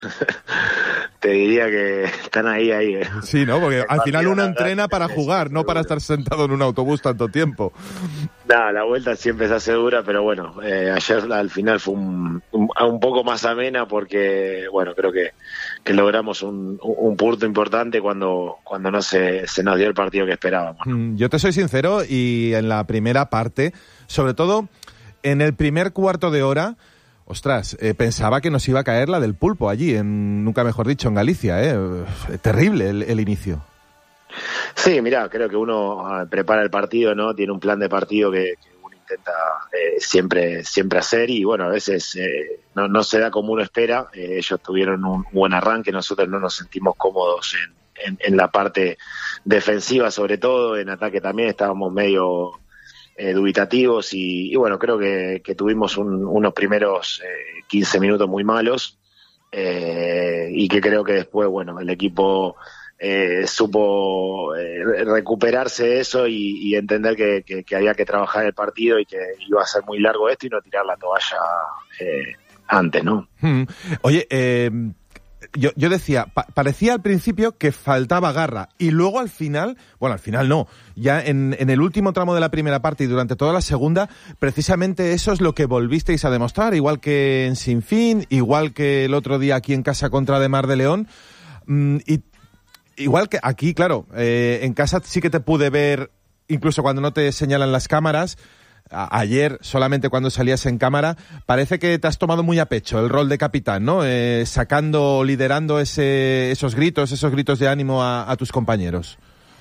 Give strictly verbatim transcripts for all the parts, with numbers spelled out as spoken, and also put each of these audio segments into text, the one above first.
Te diría que están ahí, ahí. ¿eh? Sí, ¿no? Porque el al final uno partido, entrena para jugar, no para estar sentado en un autobús tanto tiempo. Nada, la vuelta siempre se hace dura, pero bueno, eh, ayer al final fue un, un, un poco más amena porque, bueno, creo que, que logramos un, un punto importante cuando, cuando no se, se nos dio el partido que esperábamos. Yo te soy sincero, y en la primera parte, sobre todo en el primer cuarto de hora, ostras, eh, pensaba que nos iba a caer la del Pulpo allí, en nunca mejor dicho, en Galicia. Eh. Terrible el, el inicio. Sí, mirá, creo que uno uh, prepara el partido, ¿no? Tiene un plan de partido que, que uno intenta eh, siempre siempre hacer y, bueno, a veces eh, no, no se da como uno espera. Eh, ellos tuvieron un buen arranque, nosotros no nos sentimos cómodos en, en, en la parte defensiva, sobre todo, en ataque también estábamos medio eh, dubitativos y, y, bueno, creo que, que tuvimos un, unos primeros eh, quince minutos muy malos eh, y que creo que después, bueno, el equipo... Eh, supo eh, recuperarse de eso y, y entender que, que, que había que trabajar el partido y que iba a ser muy largo esto y no tirar la toalla eh, antes, ¿no? Hmm. Oye, eh, yo, yo decía, pa- parecía al principio que faltaba garra y luego al final, bueno, al final no, ya en, en el último tramo de la primera parte y durante toda la segunda, precisamente eso es lo que volvisteis a demostrar, igual que en Sinfín, igual que el otro día aquí en casa contra de Mar de León, mm, y igual que aquí, claro, eh, en casa sí que te pude ver, incluso cuando no te señalan las cámaras. A- ayer, solamente cuando salías en cámara, parece que te has tomado muy a pecho el rol de capitán, ¿no? Eh, sacando, liderando ese, esos gritos, esos gritos de ánimo a, a tus compañeros.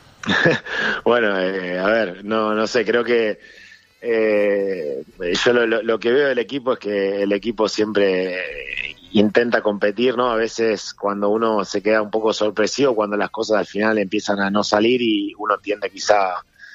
Bueno, eh, a ver, no, no sé, creo que eh, yo lo, lo, lo que veo del equipo es que el equipo siempre eh, intenta competir, ¿no? A veces cuando uno se queda un poco sorpresivo, cuando las cosas al final empiezan a no salir y uno tiende quizá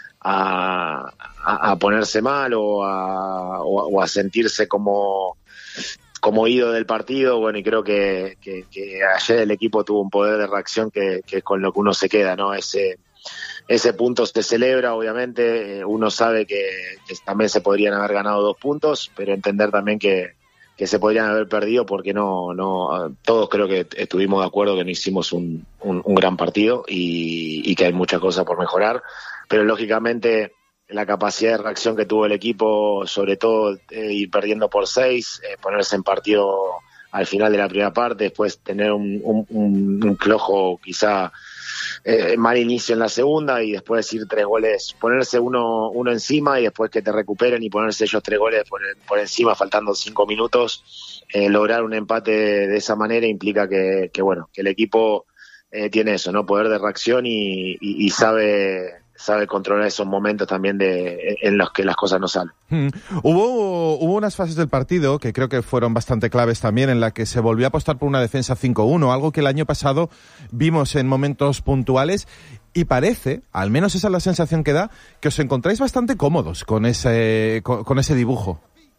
a, a, a ponerse mal o a, o, a, o a sentirse como, como ido del partido, bueno, y creo que, que, que ayer el equipo tuvo un poder de reacción que, que es con lo que uno se queda, ¿no? Ese Ese punto se celebra, obviamente, eh, uno sabe que, que también se podrían haber ganado dos puntos, pero entender también que, que se podrían haber perdido porque no, no, todos creo que estuvimos de acuerdo que no hicimos un, un, un gran partido y, y que hay muchas cosas por mejorar, pero lógicamente la capacidad de reacción que tuvo el equipo, sobre todo eh, ir perdiendo por seis, eh, ponerse en partido al final de la primera parte, después tener un, un, un, un flojo quizá Eh, mal inicio en la segunda y después ir tres goles, ponerse uno uno encima y después que te recuperen y ponerse ellos tres goles por, por encima faltando cinco minutos, eh, lograr un empate de, de esa manera implica que, que bueno, que el equipo eh, tiene eso, ¿no? Poder de reacción y, y, y sabe sabe controlar esos momentos también de en los que las cosas no salen. Hmm. Hubo, hubo unas fases del partido que creo que fueron bastante claves también, en la que se volvió a apostar por una defensa cinco uno, algo que el año pasado vimos en momentos puntuales, y parece, al menos esa es la sensación que da, que os encontráis bastante cómodos con ese, con, con ese dibujo.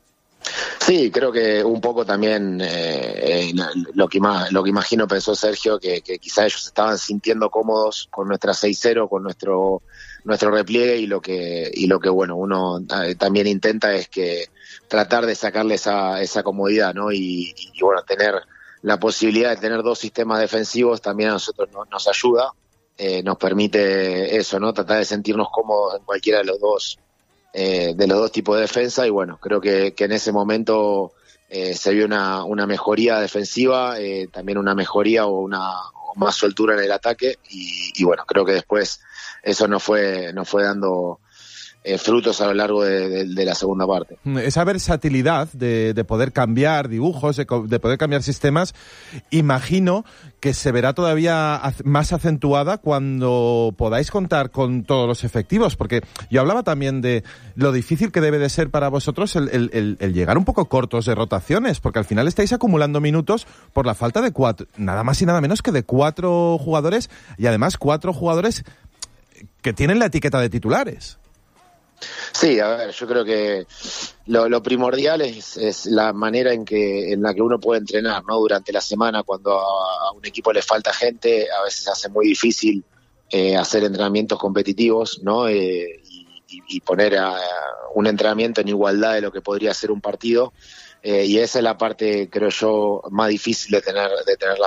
Sí, creo que un poco también eh, eh, lo que ima- lo que imagino pensó Sergio, que, que quizá ellos estaban sintiendo cómodos con nuestra seis cero, con nuestro nuestro repliegue y lo que y lo que bueno uno eh, también intenta es que tratar de sacarle esa esa comodidad, ¿no? Y, y, y bueno, tener la posibilidad de tener dos sistemas defensivos también a nosotros no, nos ayuda, eh, nos permite eso, ¿no? Tratar de sentirnos cómodos en cualquiera de los dos. Eh, de los dos tipos de defensa y bueno, creo que, que en ese momento eh, se vio una, una mejoría defensiva, eh, también una mejoría o una o más soltura en el ataque y, y bueno, creo que después eso nos fue, nos fue dando eh, frutos a lo largo de, de, de la segunda parte. Esa versatilidad de, de poder cambiar dibujos, de, de poder cambiar sistemas, imagino que se verá todavía más acentuada cuando podáis contar con todos los efectivos, porque yo hablaba también de lo difícil que debe de ser para vosotros el, el, el, el llegar un poco cortos de rotaciones, porque al final estáis acumulando minutos por la falta de cuatro, nada más y nada menos que de cuatro jugadores, y además cuatro jugadores que tienen la etiqueta de titulares. Sí, a ver, yo creo que lo, lo primordial es, es la manera en que en la que uno puede entrenar, ¿no? Durante la semana, cuando a, a un equipo le falta gente, a veces se hace muy difícil eh, hacer entrenamientos competitivos, ¿no? Eh, y, y poner a, a un entrenamiento en igualdad de lo que podría ser un partido. Eh, y esa es la parte, creo yo, más difícil de tener de tener la